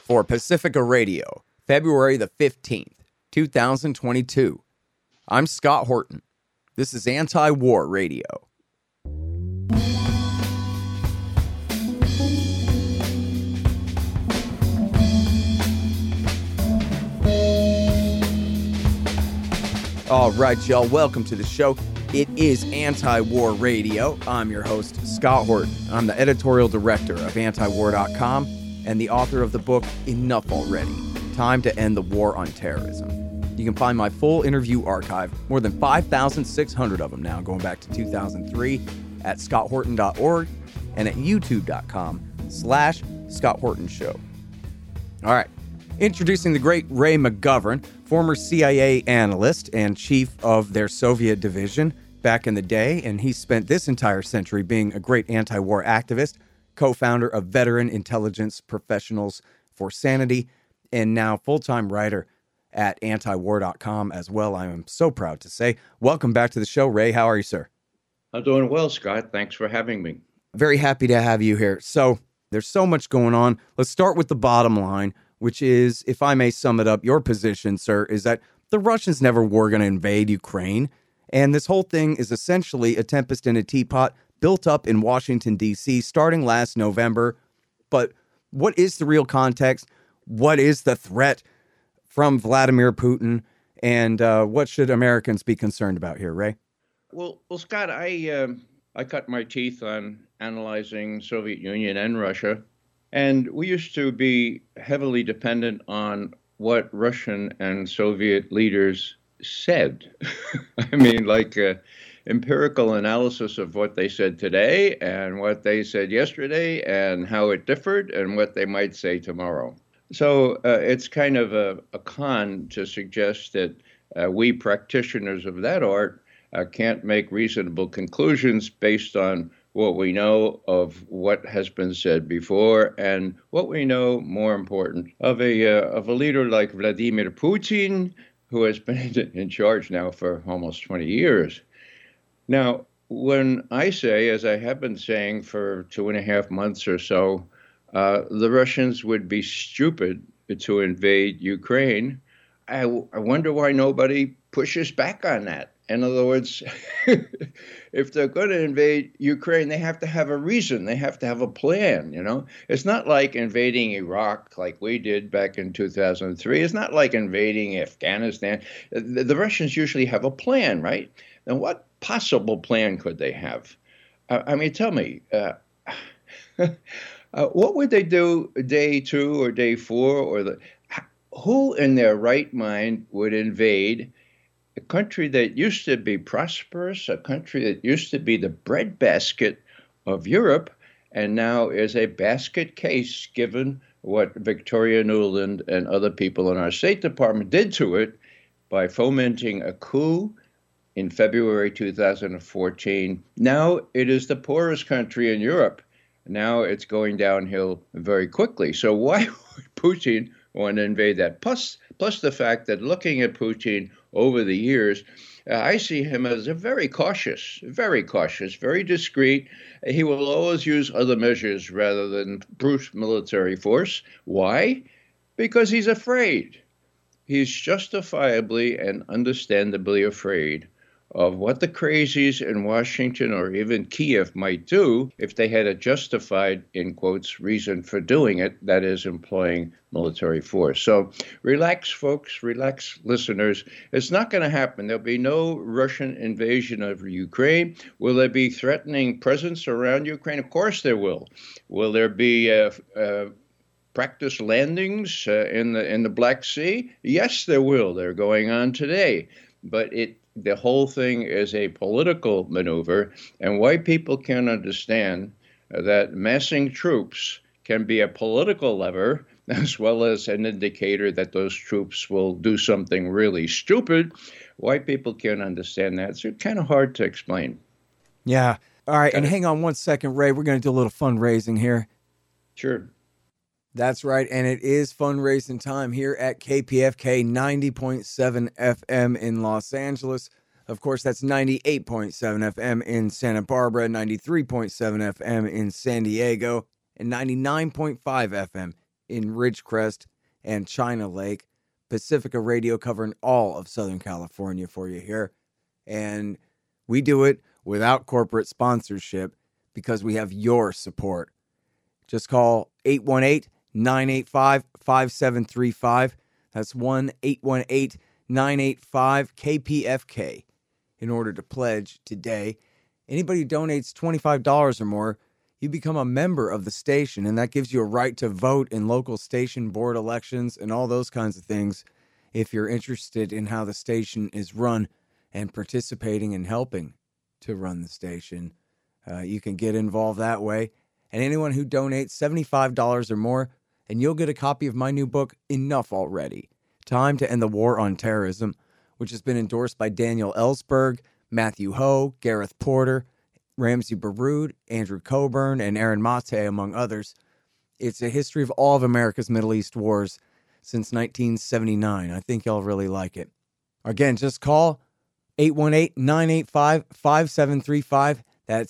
for Pacifica Radio, February the 15th, 2022. I'm Scott Horton. This is Anti-War Radio. All right, y'all, welcome to the show. It is Anti-War Radio. I'm your host, Scott Horton. I'm the editorial director of antiwar.com and the author of the book, Enough Already, Time to End the War on Terrorism. You can find my full interview archive, more than 5,600 of them now, going back to 2003, at scotthorton.org and at youtube.com/Scott Horton Show. All right. Introducing the great Ray McGovern, former CIA analyst and chief of their Soviet division back in the day, and he spent this entire century being a great anti-war activist, co-founder of Veteran Intelligence Professionals for Sanity, and now full-time writer at antiwar.com as well. I am so proud to say. Welcome back to the show, Ray. How are you, sir? I'm doing well, Scott. Thanks for having me. Very happy to have you here. So there's so much going on. Let's start with the bottom line, which is, if I may sum it up, your position, sir, is that the Russians never were going to invade Ukraine. And this whole thing is essentially a tempest in a teapot built up in Washington, D.C., starting last November. But what is the real context? What is the threat from Vladimir Putin? And what should Americans be concerned about here, Ray? Well, Scott, I cut my teeth on analyzing Soviet Union and Russia. And we used to be heavily dependent on what Russian and Soviet leaders said. I mean, like empirical analysis of what they said today and what they said yesterday and how it differed and what they might say tomorrow. So it's kind of a con to suggest that we practitioners of that art can't make reasonable conclusions based on what we know of what has been said before, and what we know, more important, of a leader like Vladimir Putin, who has been in charge now for almost 20 years. Now, when I say, as I have been saying for 2.5 months or so, the Russians would be stupid to invade Ukraine, I wonder why nobody pushes back on that. In other words, if they're going to invade Ukraine, they have to have a reason. They have to have a plan, you know. It's not like invading Iraq like we did back in 2003. It's not like invading Afghanistan. The Russians usually have a plan, right? And what possible plan could they have? I mean, tell me, what would they do day 2 or day 4? Or who in their right mind would invade a country that used to be prosperous, a country that used to be the breadbasket of Europe, and now is a basket case given what Victoria Nuland and other people in our State Department did to it by fomenting a coup in February 2014. Now it is the poorest country in Europe. Now it's going downhill very quickly. So why would Putin want to invade that? Plus the fact that looking at Putin over the years, I see him as a very cautious, very discreet. He will always use other measures rather than brute military force. Why? Because he's afraid. He's justifiably and understandably afraid of what the crazies in Washington or even Kiev might do if they had a justified, in quotes, reason for doing it, that is, employing military force. So relax, folks, relax, listeners. It's not going to happen. There'll be no Russian invasion of Ukraine. Will there be threatening presence around Ukraine? Of course there will. Will there be practice landings in the Black Sea? Yes, there will. They're going on today. But the whole thing is a political maneuver, and white people can't understand that massing troops can be a political lever as well as an indicator that those troops will do something really stupid. White people can't understand that. It's kind of hard to explain. Yeah. All right. And hang on one second, Ray. We're going to do a little fundraising here. Sure. That's right. And it is fundraising time here at KPFK 90.7 FM in Los Angeles. Of course, that's 98.7 FM in Santa Barbara, 93.7 FM in San Diego, and 99.5 FM in Ridgecrest and China Lake. Pacifica Radio covering all of Southern California for you here. And we do it without corporate sponsorship because we have your support. Just call 818-985-5735. That's 1-818-985-KPFK in order to pledge today. Anybody who donates $25 or more, you become a member of the station, and that gives you a right to vote in local station board elections and all those kinds of things if you're interested in how the station is run and participating and helping to run the station. You can get involved that way. And anyone who donates $75 or more, and you'll get a copy of my new book, Enough Already, Time to End the War on Terrorism, which has been endorsed by Daniel Ellsberg, Matthew Ho, Gareth Porter, Ramsey Baroud, Andrew Coburn, and Aaron Mate, among others. It's a history of all of America's Middle East wars since 1979. I think y'all really like it. Again, just call 818-985-5735. That's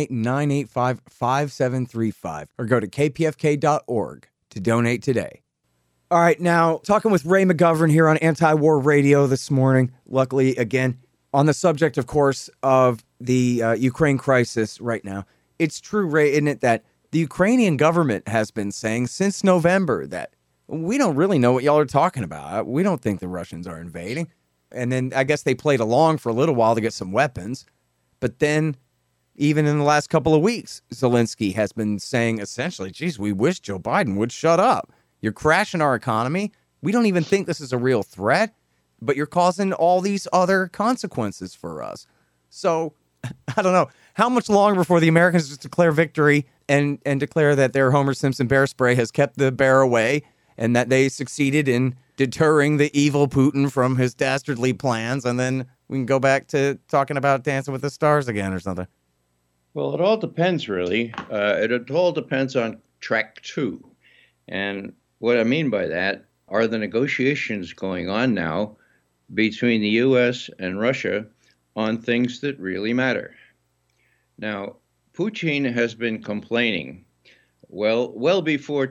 818-985-5735. Or go to kpfk.org to donate today. All right, now, talking with Ray McGovern here on Anti-War Radio this morning. Luckily, again, on the subject, of course, of the Ukraine crisis right now. It's true, Ray, isn't it, that the Ukrainian government has been saying since November that we don't really know what y'all are talking about. We don't think the Russians are invading. And then I guess they played along for a little while to get some weapons. But then, even in the last couple of weeks, Zelensky has been saying essentially, geez, we wish Joe Biden would shut up. You're crashing our economy. We don't even think this is a real threat, but you're causing all these other consequences for us. So, I don't know. How much longer before the Americans just declare victory and declare that their Homer Simpson bear spray has kept the bear away and that they succeeded in deterring the evil Putin from his dastardly plans, and then we can go back to talking about Dancing with the Stars again or something? Well, it all depends, really. It all depends on track two. And what I mean by that are the negotiations going on now between the U.S. and Russia on things that really matter. Now, Putin has been complaining, well before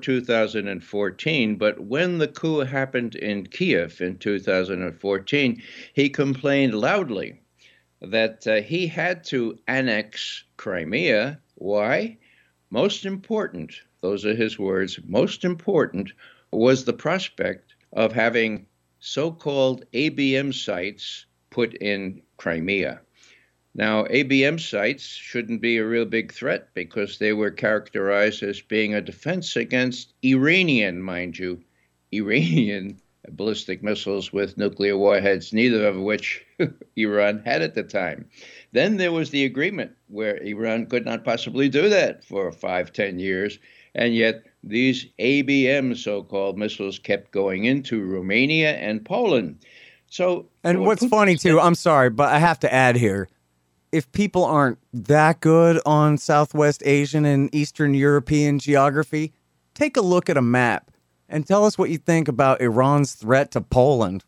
2014, but when the coup happened in Kiev in 2014, he complained loudly that he had to annex Crimea. Why? Most important, those are his words, most important was the prospect of having so-called ABM sites put in Crimea. Now, ABM sites shouldn't be a real big threat because they were characterized as being a defense against Iranian, mind you, Iranian ballistic missiles with nuclear warheads, neither of which Iran had at the time. Then there was the agreement where Iran could not possibly do that for 5-10 years, and yet these ABM so-called missiles kept going into Romania and Poland. So, and what's funny too, I'm sorry, but I have to add here, if people aren't that good on Southwest Asian and Eastern European geography, take a look at a map and tell us what you think about Iran's threat to Poland.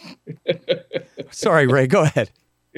Sorry, Ray, go ahead.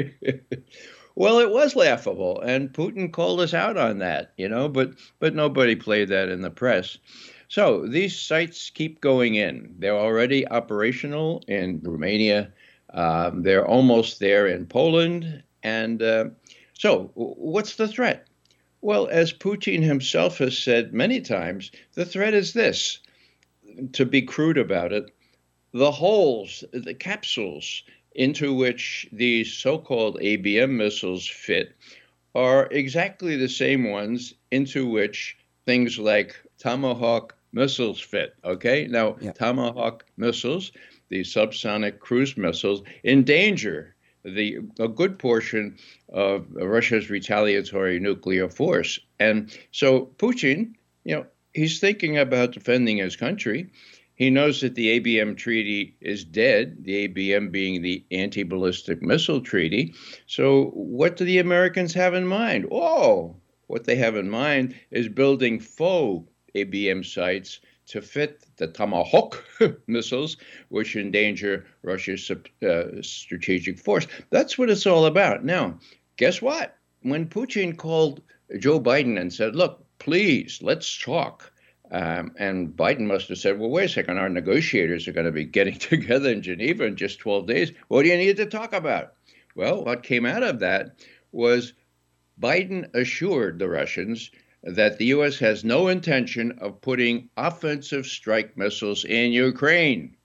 Well, it was laughable, and Putin called us out on that, but nobody played that in the press. So these sites keep going in. They're already operational in Romania. They're almost there in Poland. And so what's the threat? Well, as Putin himself has said many times, the threat is this. To be crude about it, the holes, the capsules into which these so-called ABM missiles fit are exactly the same ones into which things like Tomahawk missiles fit, okay? Now, yeah. Tomahawk missiles, the subsonic cruise missiles, endanger a good portion of Russia's retaliatory nuclear force. And so Putin, he's thinking about defending his country. He knows that the ABM treaty is dead, the ABM being the anti-ballistic missile treaty. So what do the Americans have in mind? Oh, what they have in mind is building faux ABM sites to fit the Tomahawk missiles, which endanger Russia's strategic force. That's what it's all about. Now, guess what? When Putin called Joe Biden and said, look, please, let's talk. And Biden must have said, well, wait a second, our negotiators are going to be getting together in Geneva in just 12 days. What do you need to talk about? Well, what came out of that was Biden assured the Russians that the U.S. has no intention of putting offensive strike missiles in Ukraine.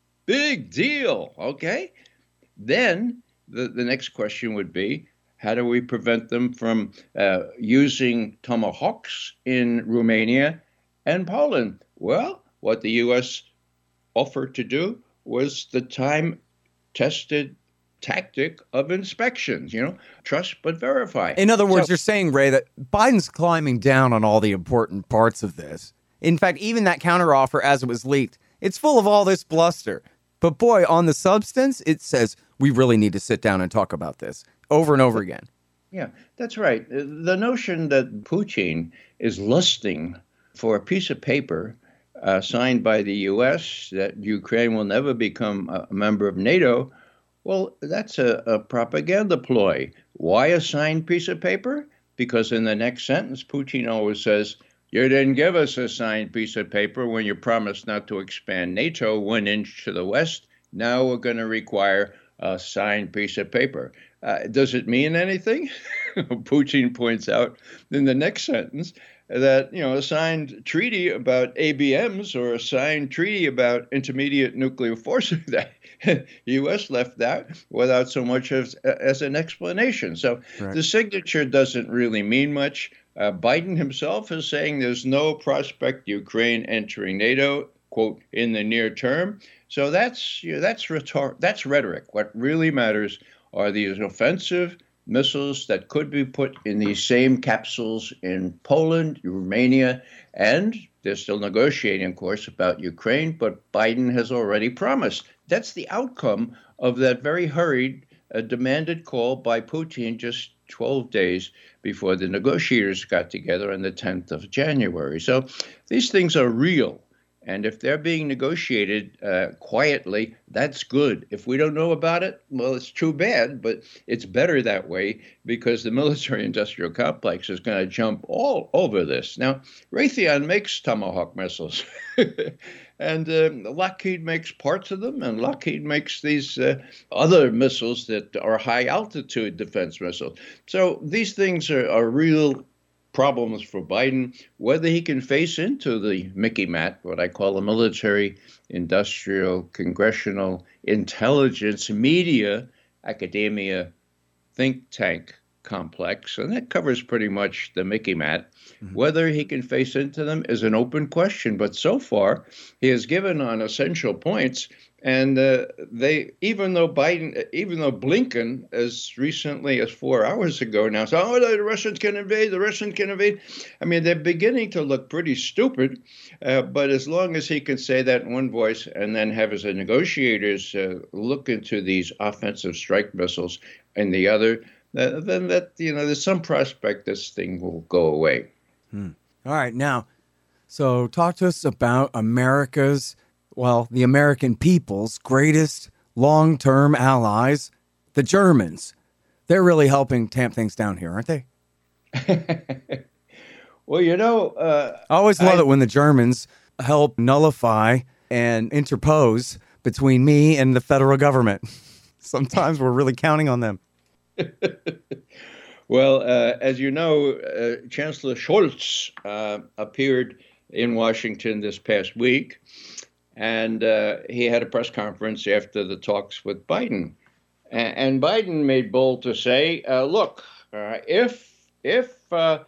Big deal, okay? Then the next question would be, how do we prevent them from using Tomahawks in Romania and Poland? Well, what the U.S. offered to do was the time-tested tactic of inspections, trust but verify. In other words, you're saying, Ray, that Biden's climbing down on all the important parts of this. In fact, even that counteroffer as it was leaked, it's full of all this bluster. But boy, on the substance, it says we really need to sit down and talk about this over and over again. Yeah, that's right. The notion that Putin is lusting for a piece of paper signed by the U.S. that Ukraine will never become a member of NATO, well, that's a propaganda ploy. Why a signed piece of paper? Because in the next sentence, Putin always says, you didn't give us a signed piece of paper when you promised not to expand NATO 1 inch to the west. Now we're going to require a signed piece of paper. Does it mean anything? Putin points out in the next sentence that, a signed treaty about ABMs or a signed treaty about intermediate nuclear forces that the U.S. left out without so much as an explanation. So right. The signature doesn't really mean much. Biden himself is saying there's no prospect Ukraine entering NATO, quote, in the near term. So that's rhetoric. What really matters are these offensive missiles that could be put in these same capsules in Poland, Romania, and they're still negotiating, of course, about Ukraine, but Biden has already promised. That's the outcome of that very hurried, demanded call by Putin just 12 days before the negotiators got together on the 10th of January. So these things are real. And if they're being negotiated quietly, that's good. If we don't know about it, well, it's too bad, but it's better that way because the military-industrial complex is going to jump all over this. Now, Raytheon makes Tomahawk missiles, and Lockheed makes parts of them, and Lockheed makes these other missiles that are high-altitude defense missiles. So these things are real problems for Biden, whether he can face into the Mickey Mat, what I call a military, industrial, congressional, intelligence, media, academia, think tank complex, and that covers pretty much the Mickey Mat. Mm-hmm. Whether he can face into them is an open question, but so far he has given on essential points. And even though Blinken, as recently as 4 hours ago now, said, the Russians can invade, I mean, they're beginning to look pretty stupid. But as long as he can say that in one voice and then have his negotiators look into these offensive strike missiles in the other, then there's some prospect this thing will go away. All right. Now, so talk to us about the American people's greatest long-term allies, the Germans. They're really helping tamp things down here, aren't they? Well, I always love it when the Germans help nullify and interpose between me and the federal government. Sometimes we're really counting on them. Well, as you know, Chancellor Scholz appeared in Washington this past week. And he had a press conference after the talks with Biden. And Biden made bold to say, look, if the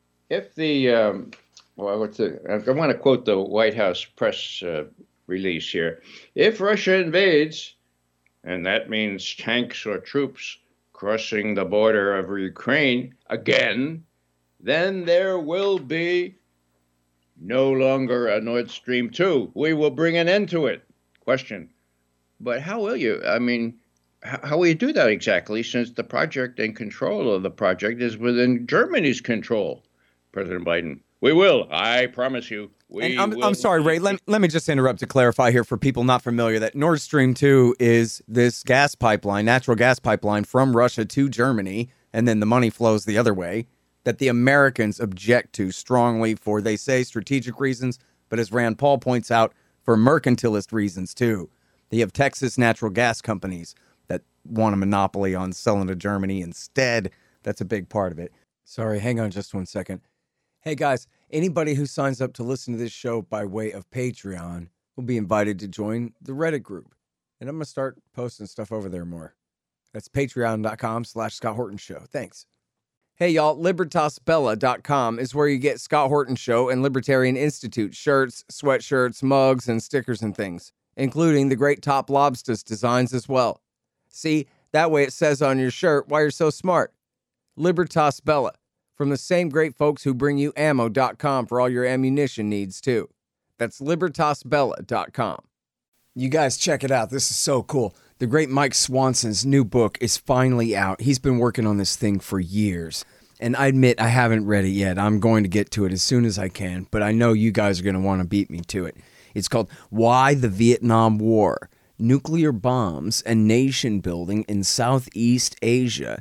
I want to quote the White House press release here. If Russia invades, and that means tanks or troops crossing the border of Ukraine again, then there will be no longer a Nord Stream 2. We will bring an end to it. Question. But how will you? I mean, how will you do that exactly, since the project and control of the project is within Germany's control? President Biden. We will. I promise you. I'm sorry, Ray. Let me just interrupt to clarify here for people not familiar that Nord Stream 2 is this gas pipeline, natural gas pipeline from Russia to Germany, and then the money flows the other way, that the Americans object to strongly for, they say, strategic reasons, but as Rand Paul points out, for mercantilist reasons too. You have Texas natural gas companies that want a monopoly on selling to Germany instead. That's a big part of it. Sorry, hang on just 1 second. Hey guys, anybody who signs up to listen to this show by way of Patreon will be invited to join the Reddit group. And I'm going to start posting stuff over there more. That's patreon.com/Scott Horton Show. Thanks. Hey y'all, LibertasBella.com is where you get Scott Horton Show and Libertarian Institute shirts, sweatshirts, mugs, and stickers and things, including the great Top Lobsters designs as well. See, that way it says on your shirt why you're so smart. Libertas Bella, from the same great folks who bring you ammo.com for all your ammunition needs too. That's LibertasBella.com. You guys check it out. This is so cool. The great Mike Swanson's new book is finally out. He's been working on this thing for years. And I admit I haven't read it yet. I'm going to get to it as soon as I can, but I know you guys are going to want to beat me to it. It's called Why the Vietnam War, Nuclear Bombs and Nation Building in Southeast Asia,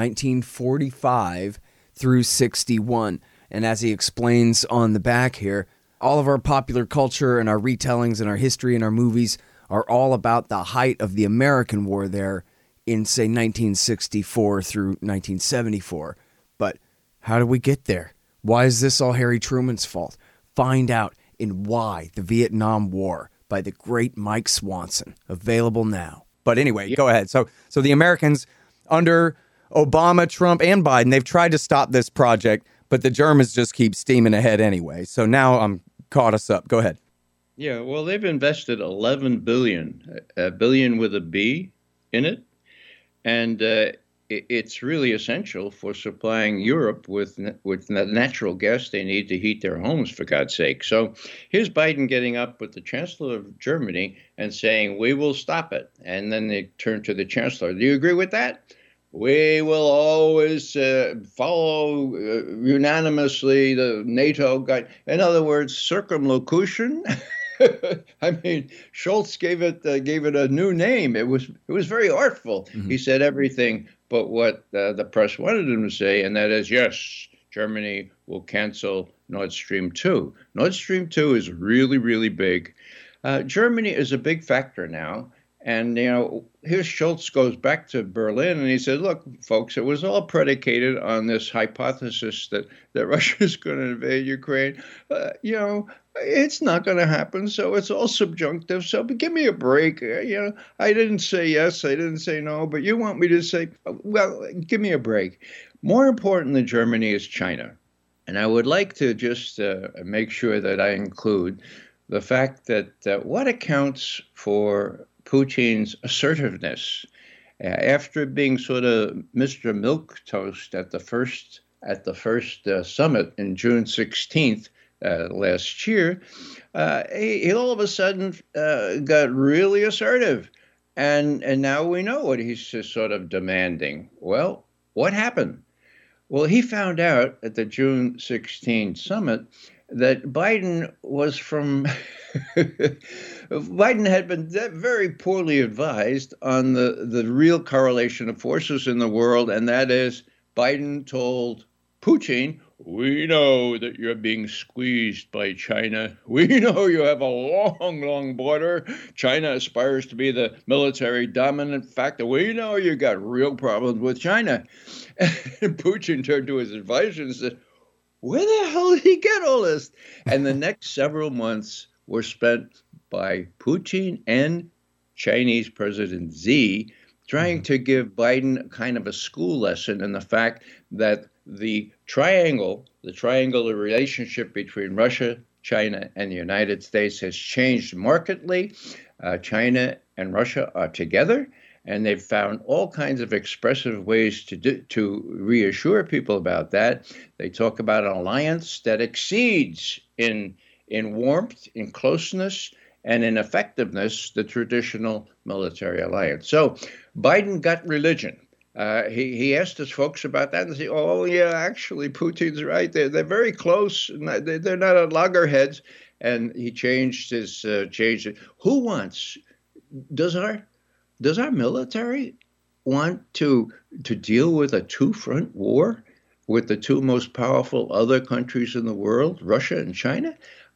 1945 through 61. And as he explains on the back here, all of our popular culture and our retellings and our history and our movies are all about the height of the American war there in, say, 1964 through 1974. But how did we get there? Why is this all Harry Truman's fault? Find out in Why the Vietnam War by the great Mike Swanson. Available now. But anyway, Go ahead. So the Americans under Obama, Trump, and Biden, they've tried to stop this project, but the Germans just keep steaming ahead anyway. So now I'm caught us up. Go ahead. Yeah, well, they've invested 11 billion, a billion with a B in it, and it's really essential for supplying Europe with the natural gas they need to heat their homes, for God's sake. So here's Biden getting up with the Chancellor of Germany and saying, we will stop it. And then they turn to the Chancellor. Do you agree with that? We will always follow unanimously the NATO guide. In other words, circumlocution. I mean, Schultz gave it a new name. It was very artful. Mm-hmm. He said everything but what the press wanted him to say, and that is, yes, Germany will cancel Nord Stream 2. Nord Stream 2 is really, really big. Germany is a big factor now. And, here Schultz goes back to Berlin and he said, look, folks, it was all predicated on this hypothesis that Russia is going to invade Ukraine. It's not going to happen. So it's all subjunctive. So give me a break. I didn't say yes. I didn't say no. But you want me to say, well, give me a break. More important than Germany is China. And I would like to just make sure that I include the fact that what accounts for Putin's assertiveness after being sort of Mr. Milquetoast at the first summit in June 16th last year, he all of a sudden got really assertive, and now we know what he's just sort of demanding. Well, what happened? Well, he found out at the June 16 summit that Biden was from Biden had been very poorly advised on the real correlation of forces in the world, and that is Biden told Putin, we know that you're being squeezed by China. We know you have a long, long border. China aspires to be the military dominant factor. We know you got real problems with China. And Putin turned to his advisor and said, where the hell did he get all this? And the next several months were spent by Putin and Chinese President Xi trying to give Biden kind of a school lesson in the fact that the triangular relationship between Russia, China, and the United States has changed markedly. China and Russia are together, and they've found all kinds of expressive ways to reassure people about that. They talk about an alliance that exceeds in warmth, in closeness, and in effectiveness the traditional military alliance. So Biden got religion. He asked his folks about that and said, oh, yeah, actually, Putin's right. They're very close. They're not at loggerheads. And he changed it. Who wants? Does our military want to deal with a two-front war with the two most powerful other countries in the world, Russia and China?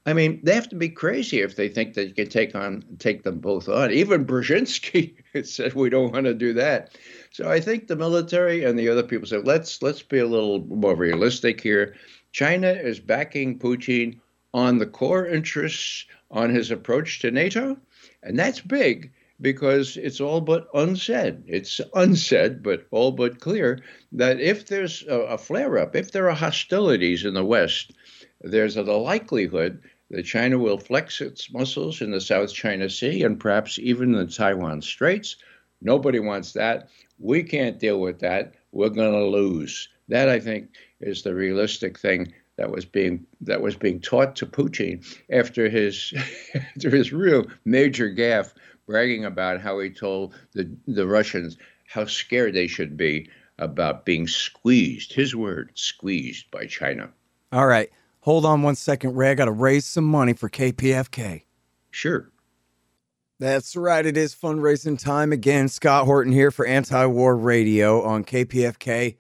I mean, they have to be crazy if they think that you can take them both on. Even Brzezinski said we don't want to do that. So I think the military and the other people said, let's be a little more realistic here. China is backing Putin on the core interests, on his approach to NATO, and that's big because it's all but unsaid. It's unsaid, but all but clear that if there's a flare-up, if there are hostilities in the West, there's the likelihood that China will flex its muscles in the South China Sea and perhaps even the Taiwan Straits. Nobody wants that. We can't deal with that. We're going to lose. That, I think, is the realistic thing that was being taught to Putin after his after his real major gaffe, bragging about how he told the Russians how scared they should be about being squeezed. His word, squeezed by China. All right. Hold on one second, Ray. I got to raise some money for KPFK. Sure. That's right. It is fundraising time again. Scott Horton here for Anti-War Radio on KPFK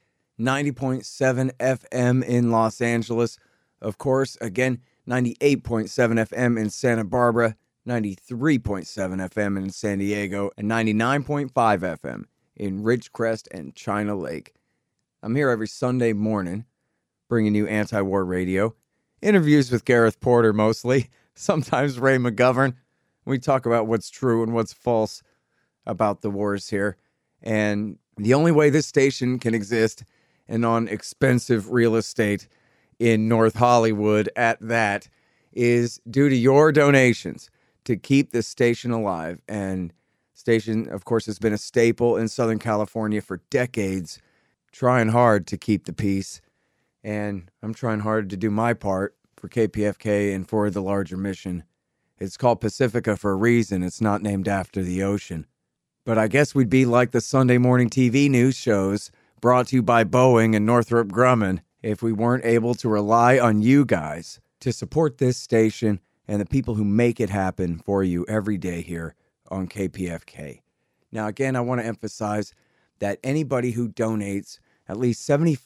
90.7 FM in Los Angeles. Of course, again, 98.7 FM in Santa Barbara, 93.7 FM in San Diego, and 99.5 FM in Ridgecrest and China Lake. I'm here every Sunday morning bringing you Anti-War Radio. Interviews with Gareth Porter mostly, sometimes Ray McGovern. We talk about what's true and what's false about the wars here. And the only way this station can exist and on expensive real estate in North Hollywood at that is due to your donations to keep this station alive. And station, of course, has been a staple in Southern California for decades, trying hard to keep the peace. And I'm trying hard to do my part for KPFK and for the larger mission. It's called Pacifica for a reason. It's not named after the ocean. But I guess we'd be like the Sunday morning TV news shows brought to you by Boeing and Northrop Grumman if we weren't able to rely on you guys to support this station and the people who make it happen for you every day here on KPFK. Now, again, I want to emphasize that anybody who donates at least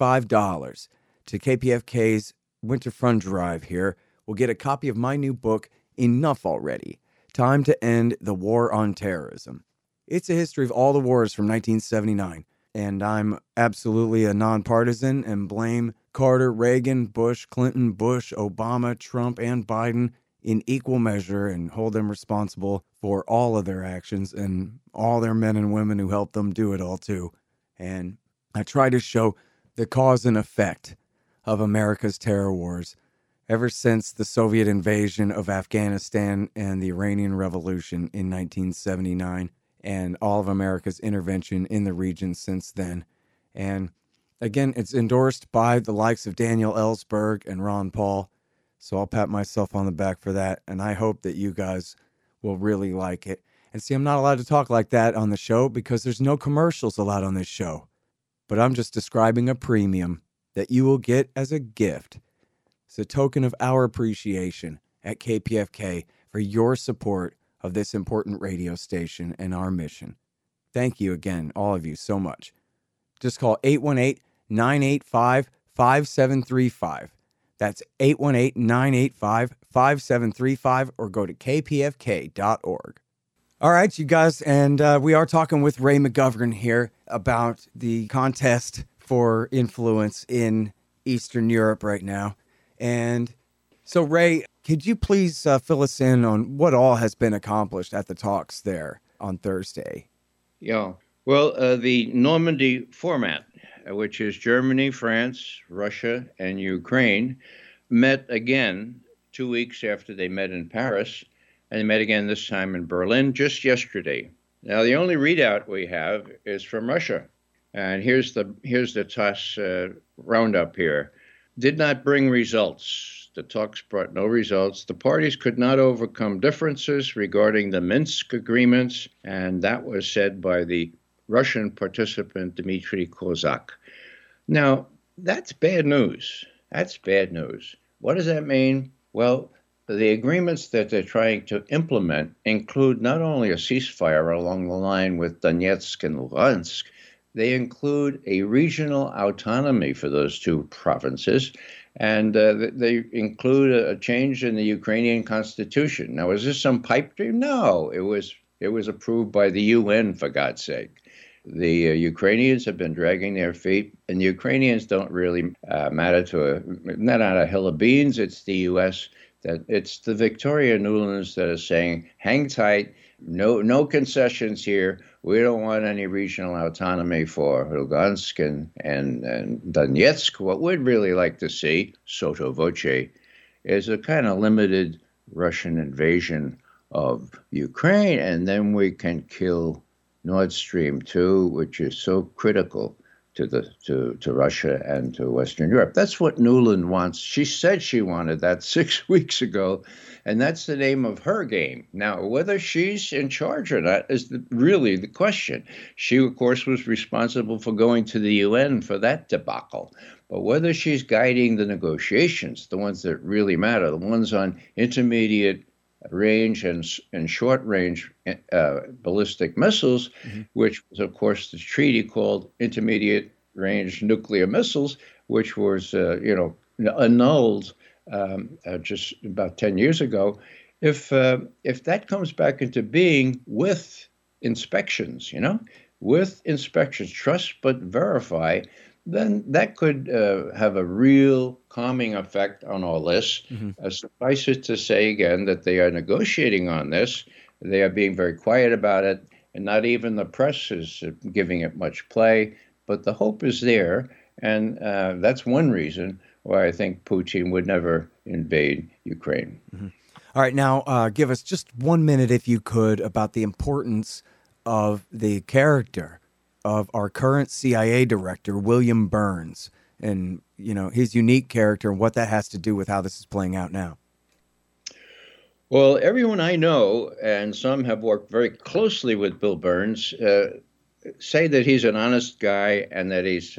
$75 to KPFK's Winter Fund Drive here will get a copy of my new book, Enough Already, Time to End the War on Terrorism. It's a history of all the wars from 1979, and I'm absolutely a nonpartisan and blame Carter, Reagan, Bush, Clinton, Bush, Obama, Trump, and Biden in equal measure and hold them responsible for all of their actions and all their men and women who helped them do it all too. And I try to show the cause and effect of America's terror wars ever since the Soviet invasion of Afghanistan and the Iranian Revolution in 1979, and all of America's intervention in the region since then. And again, it's endorsed by the likes of Daniel Ellsberg and Ron Paul, so I'll pat myself on the back for that, and I hope that you guys will really like it. And see, I'm not allowed to talk like that on the show because there's no commercials allowed on this show, but I'm just describing a premium that you will get as a gift. It's a token of our appreciation at KPFK for your support of this important radio station and our mission. Thank you again, all of you, so much. Just call 818-985-5735. That's 818-985-5735 or go to kpfk.org. All right, you guys, and we are talking with Ray McGovern here about the contest for influence in Eastern Europe right now. And so, Ray, could you please fill us in on what all has been accomplished at the talks there on Thursday? Yeah. Well, the Normandy format, which is Germany, France, Russia, and Ukraine, met again 2 weeks after they met in Paris, and they met again this time in Berlin just yesterday. Now, the only readout we have is from Russia. And here's the TASS roundup here. Did not bring results. The talks brought no results. The parties could not overcome differences regarding the Minsk agreements, and that was said by the Russian participant Dmitry Kozak. Now, that's bad news. That's bad news. What does that mean? Well, the agreements that they're trying to implement include not only a ceasefire along the line with Donetsk and Luhansk, they include a regional autonomy for those two provinces, And they include a change in the Ukrainian constitution. Now, is this some pipe dream? No, it was approved by the UN, for God's sake. The Ukrainians have been dragging their feet, and the Ukrainians don't really matter not a hill of beans. It's the U.S. It's the Victoria Nulands that are saying, hang tight, no concessions here. We don't want any regional autonomy for Lugansk and Donetsk. What we'd really like to see, sotto voce, is a kind of limited Russian invasion of Ukraine, and then we can kill Nord Stream 2, which is so critical to Russia and to Western Europe. That's what Nuland wants. She said she wanted that 6 weeks ago, and that's the name of her game. Now, whether she's in charge or not is really the question. She, of course, was responsible for going to the UN for that debacle. But whether she's guiding the negotiations, the ones that really matter, the ones on intermediate range and short range ballistic missiles, which was, of course, the treaty called Intermediate Range Nuclear Missiles, which was, annulled just about 10 years ago. If that comes back into being with inspections, trust but verify, then that could have a real calming effect on all this. Suffice it to say again that they are negotiating on this. They are being very quiet about it, and not even the press is giving it much play. But the hope is there, and that's one reason why I think Putin would never invade Ukraine. All right, now give us just 1 minute, if you could, about the importance of the character of our current CIA director, William Burns, and his unique character and what that has to do with how this is playing out now. Well, everyone I know, and some have worked very closely with Bill Burns, say that he's an honest guy and that he's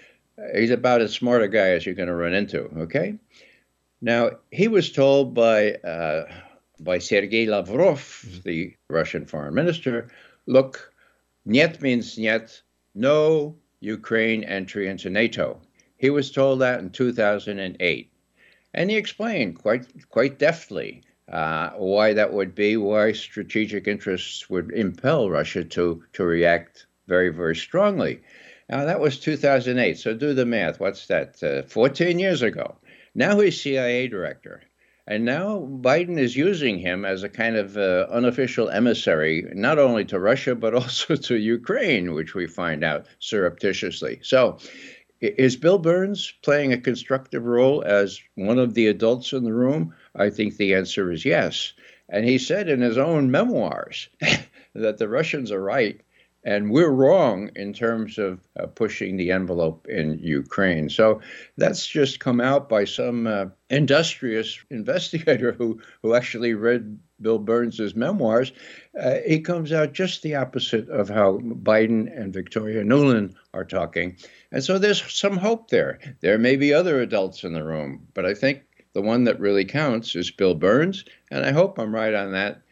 about as smart a guy as you're going to run into. Okay, now he was told by Sergei Lavrov, the Russian foreign minister, look. Niet means niet, no Ukraine entry into NATO. He was told that in 2008. And he explained quite deftly why that would be, why strategic interests would impel Russia to react very, very strongly. Now, that was 2008, so do the math. What's that? 14 years ago. Now he's CIA director. And now Biden is using him as a kind of unofficial emissary, not only to Russia, but also to Ukraine, which we find out surreptitiously. So is Bill Burns playing a constructive role as one of the adults in the room? I think the answer is yes. And he said in his own memoirs that the Russians are right and we're wrong in terms of pushing the envelope in Ukraine. So that's just come out by some industrious investigator who actually read Bill Burns' memoirs. He comes out just the opposite of how Biden and Victoria Nuland are talking. And so there's some hope there. There may be other adults in the room, but I think the one that really counts is Bill Burns. And I hope I'm right on that.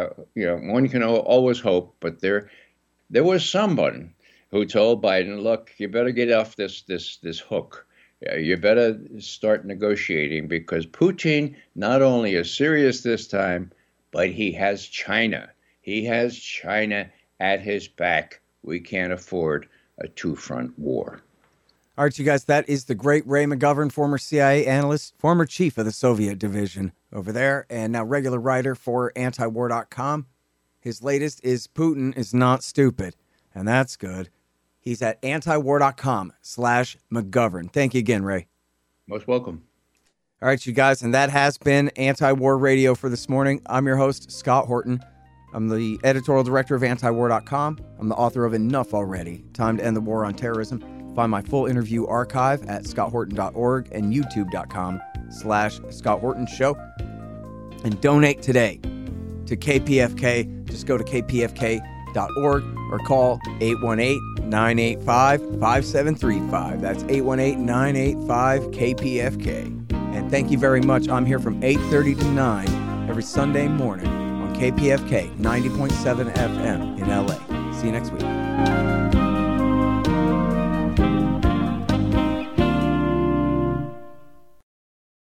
One can always hope, but there was someone who told Biden, look, you better get off this hook. You better start negotiating because Putin not only is serious this time, but he has China. He has China at his back. We can't afford a two-front war. All right, you guys, that is the great Ray McGovern, former CIA analyst, former chief of the Soviet division over there, and now regular writer for antiwar.com. His latest is Putin is not stupid, and that's good. He's at antiwar.com/McGovern. Thank you again, Ray. Most welcome. All right, you guys, and that has been Anti-War Radio for this morning. I'm your host, Scott Horton. I'm the editorial director of antiwar.com. I'm the author of Enough Already, Time to End the War on Terrorism. Find my full interview archive at scotthorton.org and youtube.com/Scott Horton Show. And donate today to KPFK. Just go to kpfk.org or call 818-985-5735. That's 818-985-KPFK. And thank you very much. I'm here from 8:30 to 9 every Sunday morning on KPFK 90.7 FM in LA. See you next week.